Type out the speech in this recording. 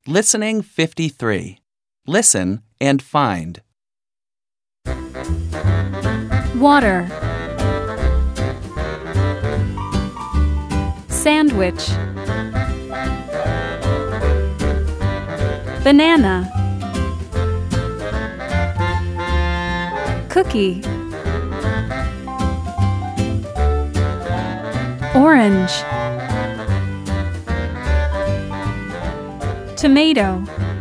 Listening 53. Listen and find. Water. Sandwich. Banana. Cookie. Orange. Tomato.